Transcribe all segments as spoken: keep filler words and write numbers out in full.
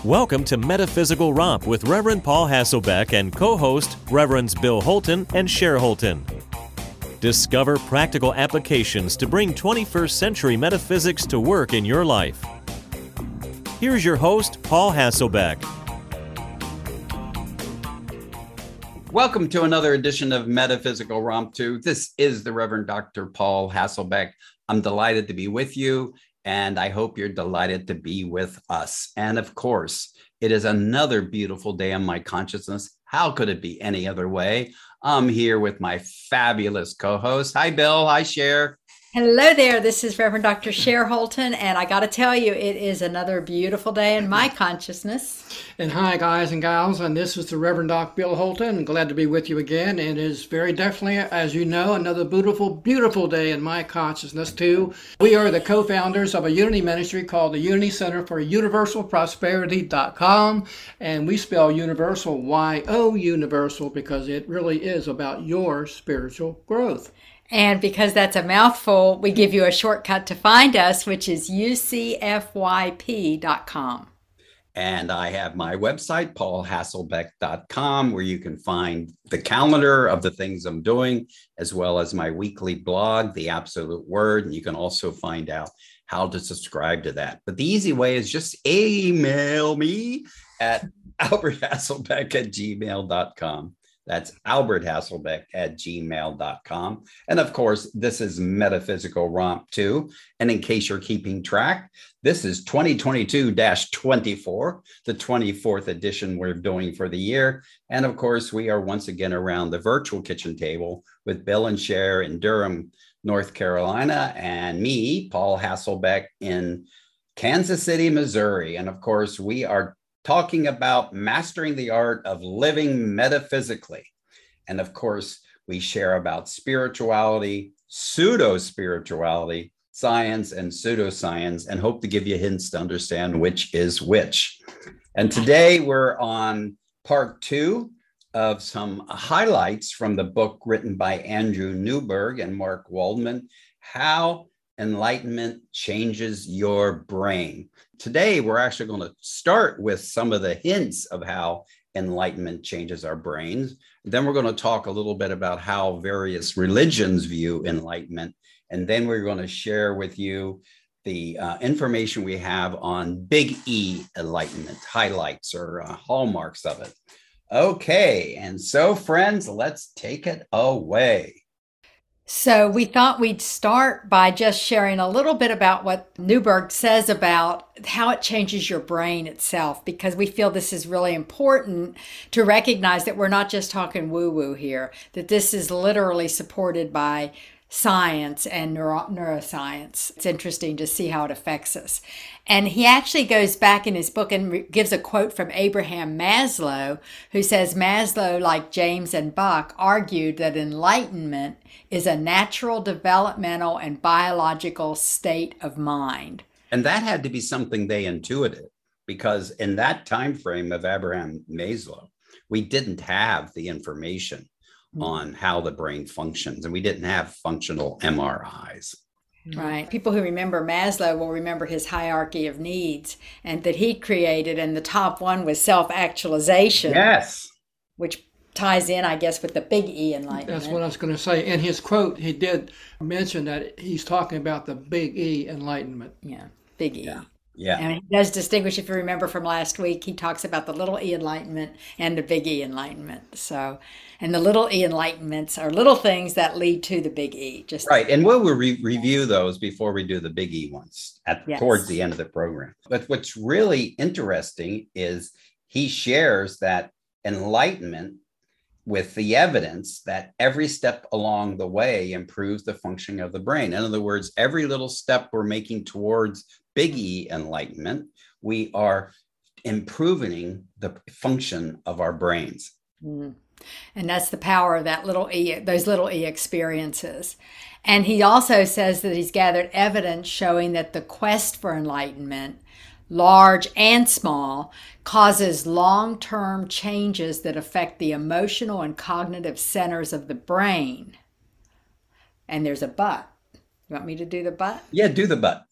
Welcome to Metaphysical Romp with Reverend Paul Hasselbeck and co-host Reverends Bill Holton and Cher Holton. Discover practical applications to bring twenty-first century metaphysics to work in your life. Here's your host, Paul Hasselbeck. Welcome to another edition of Metaphysical Romp two. This is the Reverend Doctor Paul Hasselbeck. I'm delighted to be with you, and I hope you're delighted to be with us. And of course, it is another beautiful day in my consciousness. How could it be any other way? I'm here with my fabulous co-host. Hi, Bill. Hi, Cher. Hello there. This is Reverend Doctor Cher Holton, and I got to tell you, it is another beautiful day in my consciousness. And hi, guys and gals, and this is the Reverend Doc Bill Holton. Glad to be with you again. It is very definitely, as you know, another beautiful, beautiful day in my consciousness, too. We are the co-founders of a Unity ministry called the Unity Center for Universal Prosperity dot com, and we spell universal, Y O universal, because it really is about your spiritual growth. And because that's a mouthful, we give you a shortcut to find us, which is U C F Y P dot com. And I have my website, Paul Hasselbeck dot com, where you can find the calendar of the things I'm doing, as well as my weekly blog, The Absolute Word. And you can also find out how to subscribe to that. But the easy way is just email me at albert hasselbeck at gmail dot com. That's albert hasselbeck at gmail dot com. And of course, this is Metaphysical Romp two. And in case you're keeping track, this is twenty twenty-two dash twenty-four, the twenty-fourth edition we're doing for the year. And of course, we are once again around the virtual kitchen table with Bill and Cher in Durham, North Carolina, and me, Paul Hasselbeck, in Kansas City, Missouri. And of course, we are talking about mastering the art of living metaphysically. And of course, we share about spirituality, pseudo-spirituality, science, and pseudoscience, and hope to give you hints to understand which is which. And today we're on part two of some highlights from the book written by Andrew Newberg and Mark Waldman, How Enlightenment Changes Your Brain. Today, we're actually going to start with some of the hints of how enlightenment changes our brains. Then we're going to talk a little bit about how various religions view enlightenment. And then we're going to share with you the uh, information we have on Big E enlightenment, highlights or uh, hallmarks of it. Okay, and so friends, let's take it away. So we thought we'd start by just sharing a little bit about what Newberg says about how it changes your brain itself, because we feel this is really important to recognize that we're not just talking woo-woo here, that this is literally supported by science and neuro- neuroscience. It's interesting to see how it affects us. And he actually goes back in his book and re- gives a quote from Abraham Maslow, who says Maslow, like James and Buck, argued that enlightenment is a natural, developmental, and biological state of mind. And that had to be something they intuited, because in that time frame of Abraham Maslow, we didn't have the information on how the brain functions, and we didn't have functional M R Is. Right. People who remember Maslow will remember his hierarchy of needs and that he created, and the top one was self-actualization. Yes. Which ties in, I guess, with the big E enlightenment. That's what I was going to say. In his quote, he did mention that he's talking about the big E enlightenment. Yeah, big E. Yeah. Yeah. And he does distinguish, if you remember from last week, he talks about the little E enlightenment and the big E enlightenment. So, and the little E enlightenments are little things that lead to the big E. Just right. And we'll re- review those before we do the big E ones at yes. towards the end of the program. But what's really interesting is he shares that enlightenment with the evidence that every step along the way improves the functioning of the brain. In other words, every little step we're making towards big E enlightenment, we are improving the function of our brains. Mm. And that's the power of that little E, those little E experiences. And he also says that he's gathered evidence showing that the quest for enlightenment, large and small, causes long-term changes that affect the emotional and cognitive centers of the brain. And there's a but. You want me to do the but? Yeah, do the but.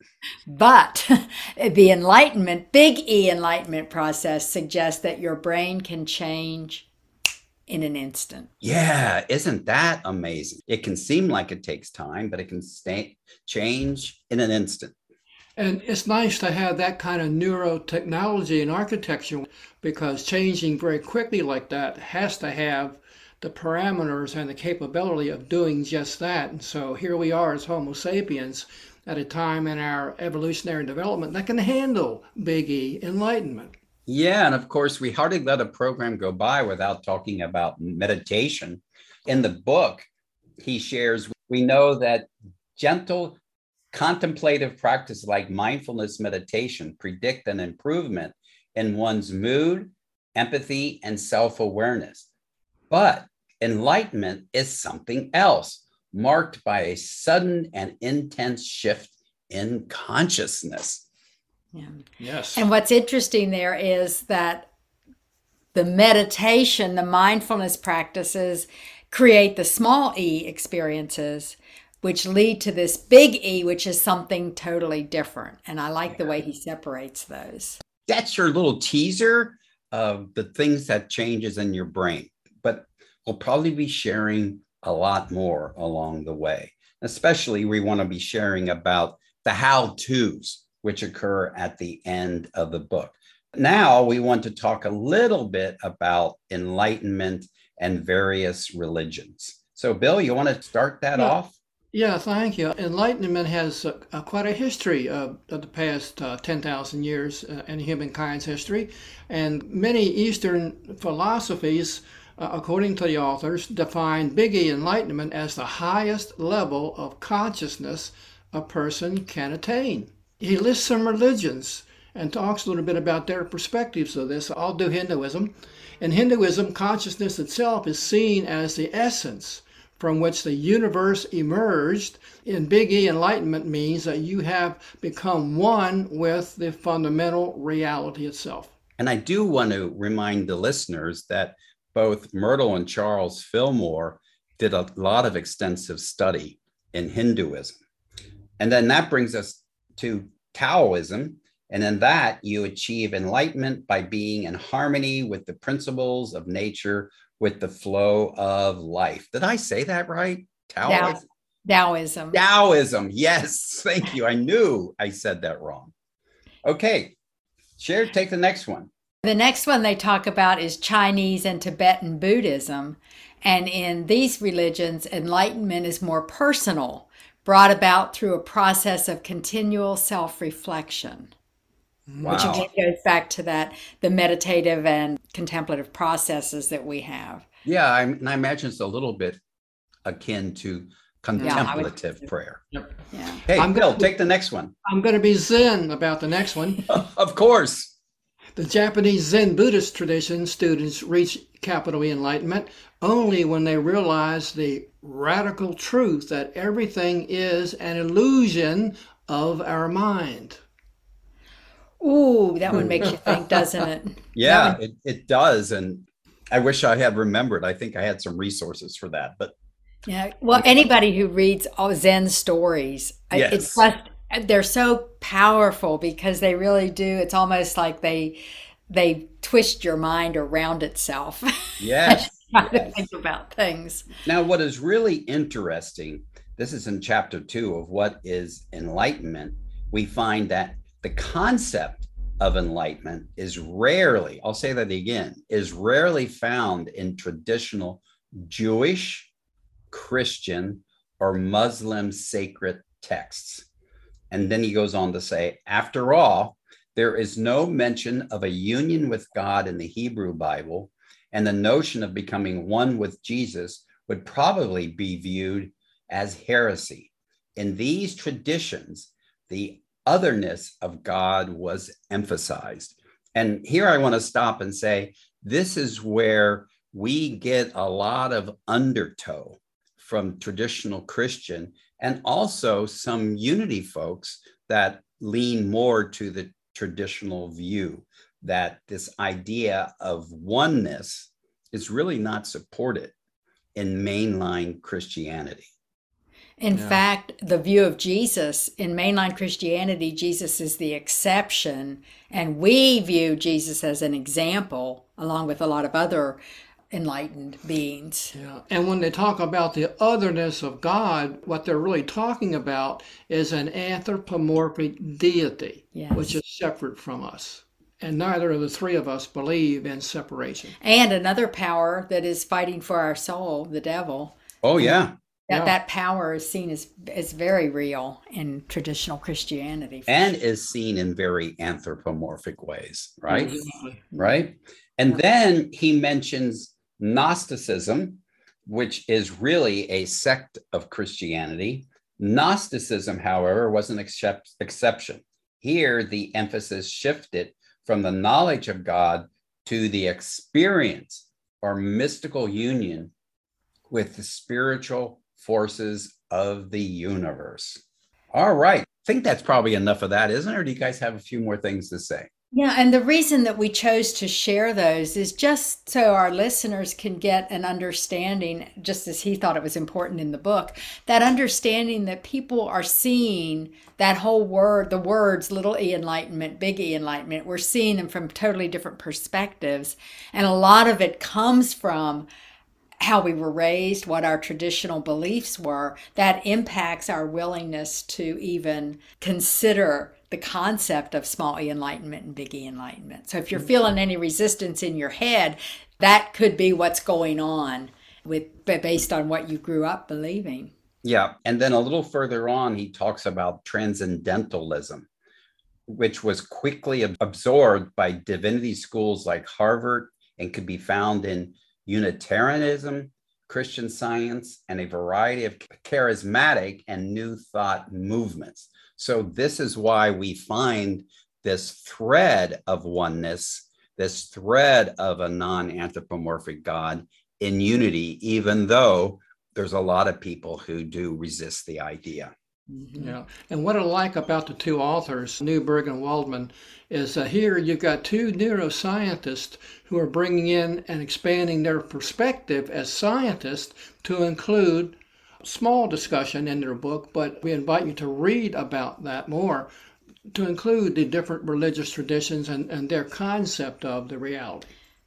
But the enlightenment, big E enlightenment process suggests that your brain can change in an instant. Yeah, isn't that amazing? It can seem like it takes time, but it can stay, change in an instant. And it's nice to have that kind of neurotechnology and architecture, because changing very quickly like that has to have the parameters and the capability of doing just that. And so here we are as Homo sapiens at a time in our evolutionary development that can handle big E enlightenment. Yeah, and of course, we hardly let a program go by without talking about meditation. In the book, he shares, we know that gentle contemplative practice like mindfulness meditation predict an improvement in one's mood, empathy, and self-awareness. But enlightenment is something else, marked by a sudden and intense shift in consciousness. Yeah. Yes. And what's interesting there is that the meditation, the mindfulness practices create the small E experiences, which lead to this big E, which is something totally different. And I like the way he separates those. That's your little teaser of the things that changes in your brain. But we'll probably be sharing a lot more along the way. Especially, we want to be sharing about the how-tos, which occur at the end of the book. Now, we want to talk a little bit about enlightenment and various religions. So, Bill, you want to start that Yeah. off? Yeah, thank you. Enlightenment has uh, uh, quite a history of, of the past uh, ten thousand years uh, in humankind's history. And many Eastern philosophies, uh, according to the authors, define big E enlightenment as the highest level of consciousness a person can attain. He lists some religions and talks a little bit about their perspectives of this. I'll do Hinduism. In Hinduism, consciousness itself is seen as the essence from which the universe emerged. In big E enlightenment means that you have become one with the fundamental reality itself. And I do want to remind the listeners that both Myrtle and Charles Fillmore did a lot of extensive study in Hinduism. And then that brings us to Taoism. And in that, you achieve enlightenment by being in harmony with the principles of nature, with the flow of life. Did I say that right? Taoism? Taoism. Taoism. Yes. Thank you. I knew I said that wrong. Okay. Cher, take the next one. The next one they talk about is Chinese and Tibetan Buddhism. And in these religions, enlightenment is more personal, brought about through a process of continual self-reflection. Wow. Which again goes back to that, the meditative and contemplative processes that we have. Yeah, I, and I imagine it's a little bit akin to contemplative yeah, prayer. Yep. Yeah. Hey, I'm Bill, gonna, take the next one. I'm going to be Zen about the next one. Of course. The Japanese Zen Buddhist tradition students reach capital E enlightenment only when they realize the radical truth that everything is an illusion of our mind. Ooh, that one makes you think, doesn't it? Yeah, one... it, it does. And I wish I had remembered. I think I had some resources for that. But yeah, well, anybody who reads all Zen stories, yes. it's just, they're so powerful because they really do. It's almost like they they twist your mind around itself. Yes. Trying yes. to think about things. Now, what is really interesting, this is in chapter two of what is enlightenment. We find that the concept of enlightenment is rarely, I'll say that again, is rarely found in traditional Jewish, Christian, or Muslim sacred texts. And then he goes on to say, after all, there is no mention of a union with God in the Hebrew Bible, and the notion of becoming one with Jesus would probably be viewed as heresy. In these traditions, the otherness of God was emphasized. And here I want to stop and say, this is where we get a lot of undertow from traditional Christian and also some unity folks that lean more to the traditional view that this idea of oneness is really not supported in mainline Christianity. In Yeah. fact, the view of Jesus in mainline Christianity, Jesus is the exception, and we view Jesus as an example, along with a lot of other enlightened beings. Yeah. And when they talk about the otherness of God, what they're really talking about is an anthropomorphic deity, Yes. which is separate from us. And neither of the three of us believe in separation. And another power that is fighting for our soul, the devil. Oh, yeah. That Yeah. that power is seen as as very real in traditional Christianity. And is seen in very anthropomorphic ways, right? Exactly. Right. And then he mentions Gnosticism, which is really a sect of Christianity. Gnosticism, however, was an excep- exception. Here, the emphasis shifted from the knowledge of God to the experience or mystical union with the spiritual forces of the universe. All right. I think that's probably enough of that, isn't it? Or do you guys have a few more things to say? Yeah, and the reason that we chose to share those is just so our listeners can get an understanding, just as he thought it was important in the book, that understanding that people are seeing that whole word, the words, little e enlightenment, big E enlightenment, we're seeing them from totally different perspectives. And a lot of it comes from how we were raised, what our traditional beliefs were, that impacts our willingness to even consider the concept of small e enlightenment and big E enlightenment. So if you're feeling any resistance in your head, that could be what's going on with based on what you grew up believing. Yeah. And then a little further on, he talks about transcendentalism, which was quickly absorbed by divinity schools like Harvard and could be found in Unitarianism, Christian Science, and a variety of charismatic and new thought movements. So this is why we find this thread of oneness, this thread of a non-anthropomorphic God in unity, even though there's a lot of people who do resist the idea. Mm-hmm. Yeah. And what I like about the two authors, Newberg and Waldman, is uh, here you've got two neuroscientists who are bringing in and expanding their perspective as scientists to include small discussion in their book, but we invite you to read about that more, to include the different religious traditions and, and their concept of the reality.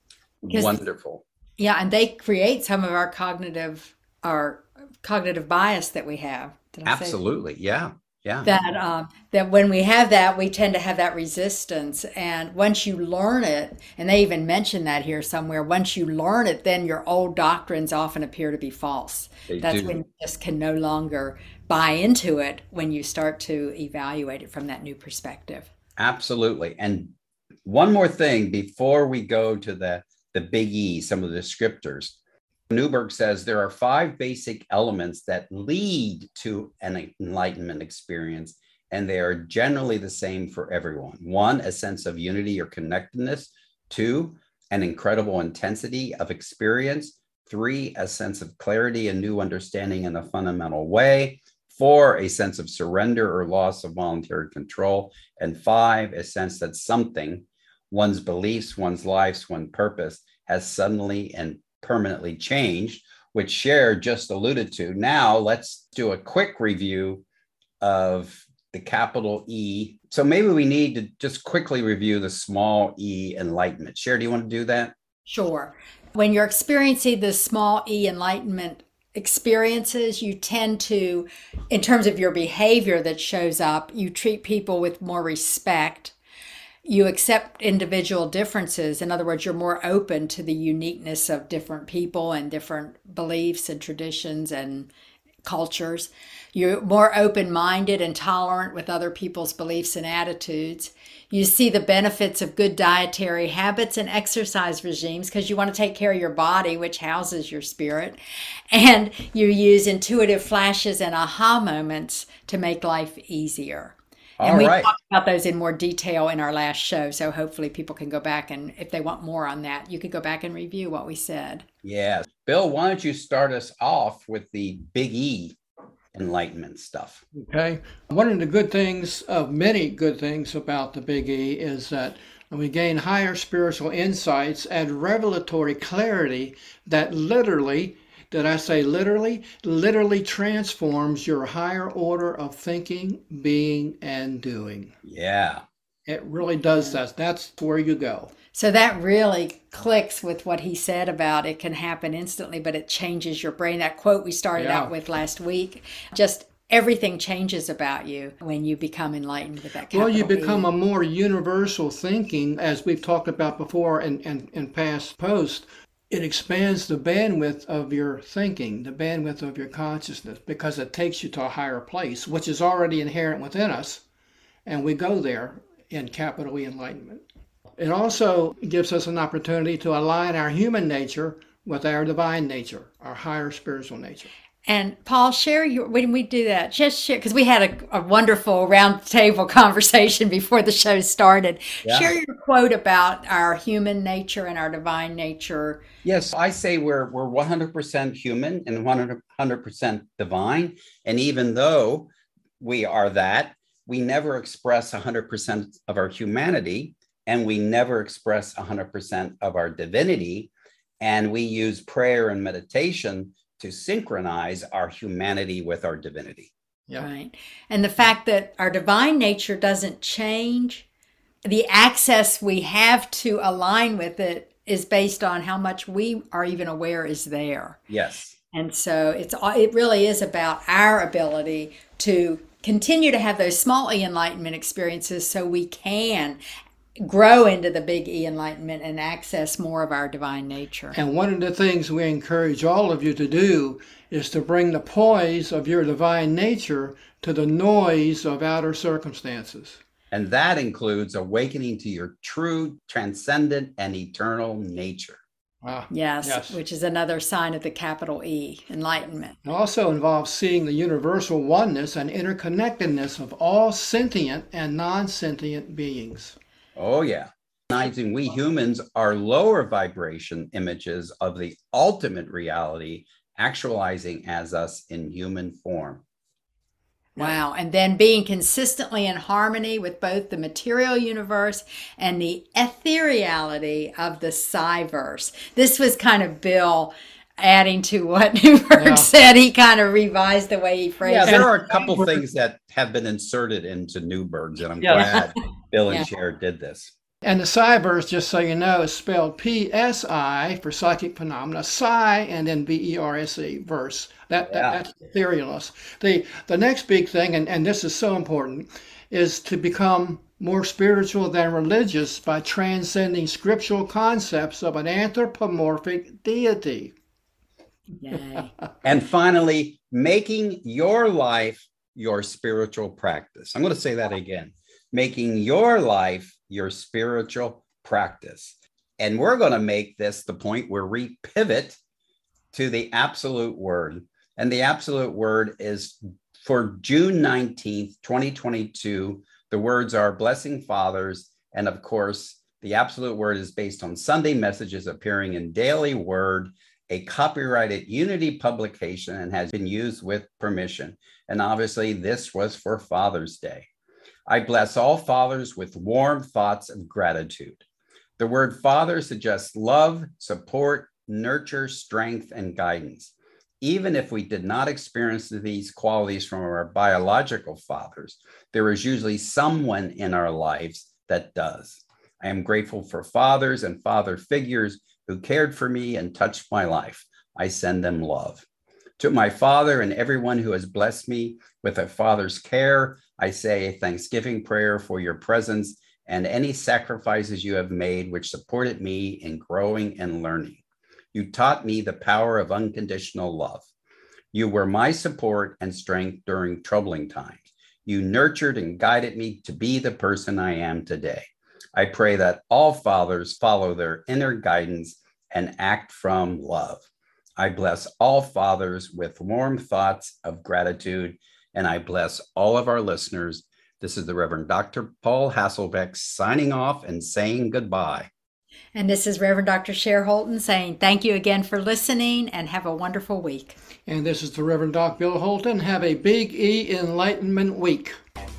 Wonderful. Yeah, and they create some of our cognitive our cognitive bias that we have. Did I say Absolutely. Yeah. Yeah. that um, that when we have that, we tend to have that resistance. And once you learn it, and they even mention that here somewhere, once you learn it, then your old doctrines often appear to be false. They That's do. when you just can no longer buy into it when you start to evaluate it from that new perspective. Absolutely. And one more thing before we go to the, the big E, some of the descriptors. Newberg says there are five basic elements that lead to an enlightenment experience, and they are generally the same for everyone. One, a sense of unity or connectedness. Two, an incredible intensity of experience. Three, a sense of clarity and new understanding in a fundamental way. Four, a sense of surrender or loss of voluntary control. And five, a sense that something, one's beliefs, one's lives, one's purpose, has suddenly and permanently changed, which Cher just alluded to. Now let's do a quick review of the capital E. So maybe we need to just quickly review the small E enlightenment. Cher, do you want to do that? Sure. When you're experiencing the small E enlightenment experiences, you tend to, in terms of your behavior that shows up, you treat people with more respect. You accept individual differences. In other words, you're more open to the uniqueness of different people and different beliefs and traditions and cultures. You're more open-minded and tolerant with other people's beliefs and attitudes. You see the benefits of good dietary habits and exercise regimes because you want to take care of your body, which houses your spirit. And you use intuitive flashes and aha moments to make life easier. And All we right. talked about those in more detail in our last show, so hopefully people can go back and if they want more on that, you could go back and review what we said. Yeah. Bill, why don't you start us off with the big E enlightenment stuff? Okay. One of the good things, of many good things about the Big E, is that we gain higher spiritual insights and revelatory clarity that literally did I say literally? Literally transforms your higher order of thinking, being, and doing. Yeah. It really does that. That's where you go. So that really clicks with what he said about it can happen instantly, but it changes your brain. That quote we started Yeah. out with last week, just everything changes about you when you become enlightened with that capital Well, you become E. a more universal thinking, as we've talked about before in, in, in past posts. It expands the bandwidth of your thinking, the bandwidth of your consciousness, because it takes you to a higher place, which is already inherent within us, and we go there in capital E enlightenment. It also gives us an opportunity to align our human nature with our divine nature, our higher spiritual nature. And Paul, share your, when we do that, just share, because we had a, a wonderful round table conversation before the show started. Yeah. Share your quote about our human nature and our divine nature. Yes, I say we're we're one hundred percent human and one hundred percent divine. And even though we are that, we never express one hundred percent of our humanity, and we never express one hundred percent of our divinity. And we use prayer and meditation to synchronize our humanity with our divinity. Yeah. Right. And the fact that our divine nature doesn't change, the access we have to align with it is based on how much we are even aware is there. Yes. And so it's it really is about our ability to continue to have those small E enlightenment experiences so we can grow into the big E enlightenment and access more of our divine nature. And one of the things we encourage all of you to do is to bring the poise of your divine nature to the noise of outer circumstances. And that includes awakening to your true, transcendent, and eternal nature. Ah, Yes, yes. which is another sign of the capital E, enlightenment. It also involves seeing the universal oneness and interconnectedness of all sentient and non-sentient beings. Oh, yeah. Recognizing we humans are lower vibration images of the ultimate reality actualizing as us in human form. Wow. And then being consistently in harmony with both the material universe and the ethereality of the Psi-verse. This was kind of Bill adding to what Newberg Yeah. said. He kind of revised the way he phrased Yeah, it. there are a couple things that have been inserted into Newberg's, and I'm Yeah. glad Bill and Yeah. Cher did this. And the Psi-verse, just so you know, is spelled P S I for psychic phenomena, Psi, and then V E R S E, verse. That, Yeah. that That's etherealness. The, the next big thing, and, and this is so important, is to become more spiritual than religious by transcending scriptural concepts of an anthropomorphic deity. Yay. And finally, making your life your spiritual practice. I'm going to say that again. Making your life your spiritual practice. And we're going to make this the point where we pivot to the absolute word. And the absolute word is for June nineteenth, twenty twenty-two. The words are blessing fathers. And of course, the absolute word is based on Sunday messages appearing in Daily Word, a copyrighted Unity publication, and has been used with permission. And obviously, this was for Father's Day. I bless all fathers with warm thoughts of gratitude. The word father suggests love, support, nurture, strength, and guidance. Even if we did not experience these qualities from our biological fathers, there is usually someone in our lives that does. I am grateful for fathers and father figures who cared for me and touched my life. I send them love. To my father and everyone who has blessed me with a father's care, I say a thanksgiving prayer for your presence and any sacrifices you have made which supported me in growing and learning. You taught me the power of unconditional love. You were my support and strength during troubling times. You nurtured and guided me to be the person I am today. I pray that all fathers follow their inner guidance and act from love. I bless all fathers with warm thoughts of gratitude, and I bless all of our listeners. This is the Reverend Doctor Paul Hasselbeck signing off and saying goodbye. And this is Reverend Doctor Cher Holton saying thank you again for listening and have a wonderful week. And this is the Reverend Doc Bill Holton. Have a big E Enlightenment Week.